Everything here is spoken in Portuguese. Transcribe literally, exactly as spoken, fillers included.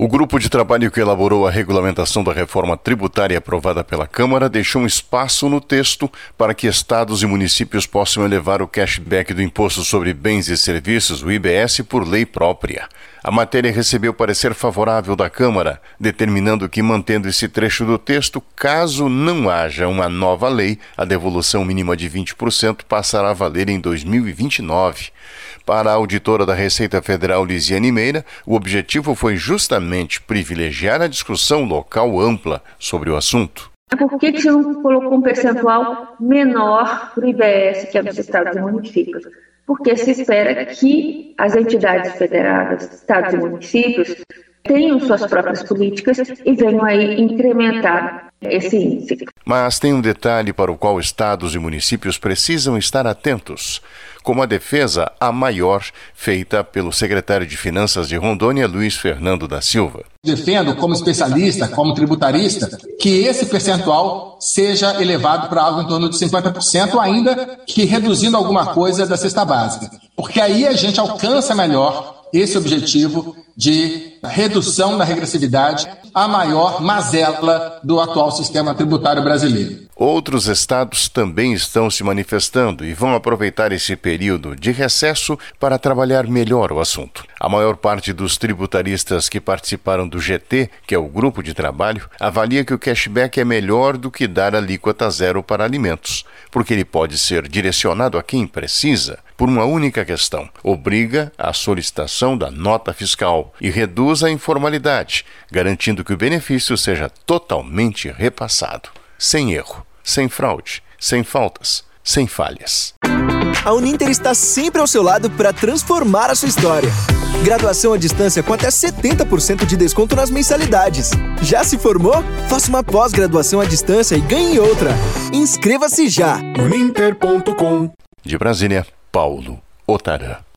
O grupo de trabalho que elaborou a regulamentação da reforma tributária aprovada pela Câmara deixou um espaço no texto para que estados e municípios possam elevar o cashback do Imposto sobre Bens e Serviços, o I B S, por lei própria. A matéria recebeu parecer favorável da Câmara, determinando que, mantendo esse trecho do texto, caso não haja uma nova lei, a devolução mínima de vinte por cento passará a valer em dois mil e vinte e nove. Para a auditora da Receita Federal, Lisiane Meira, o objetivo foi justamente privilegiar a discussão local ampla sobre o assunto. Por que que você não colocou um percentual menor para o I B S, que é dos estados e municípios? Porque se espera que as entidades federadas, estados e municípios, tenham suas próprias políticas e venham aí incrementar esse índice. Mas tem um detalhe para o qual estados e municípios precisam estar atentos, como a defesa a maior feita pelo secretário de Finanças de Rondônia, Luiz Fernando da Silva. Defendo, como especialista, como tributarista, que esse percentual seja elevado para algo em torno de cinquenta por cento, ainda que reduzindo alguma coisa da cesta básica. Porque aí a gente alcança melhor esse objetivo de redução da regressividade, a maior mazela do atual sistema tributário brasileiro. Outros estados também estão se manifestando e vão aproveitar esse período de recesso para trabalhar melhor o assunto. A maior parte dos tributaristas que participaram do G T, que é o grupo de trabalho, avalia que o cashback é melhor do que dar alíquota zero para alimentos, porque ele pode ser direcionado a quem precisa por uma única questão: obriga a solicitação da nota fiscal e reduz a informalidade, garantindo que o benefício seja totalmente repassado, sem erro, sem fraude, sem faltas, sem falhas. A Uninter está sempre ao seu lado para transformar a sua história. Graduação à distância com até setenta por cento de desconto nas mensalidades. Já se formou? Faça uma pós-graduação à distância e ganhe outra. Inscreva-se já! uninter ponto com. De Brasília, Paulo Otarã.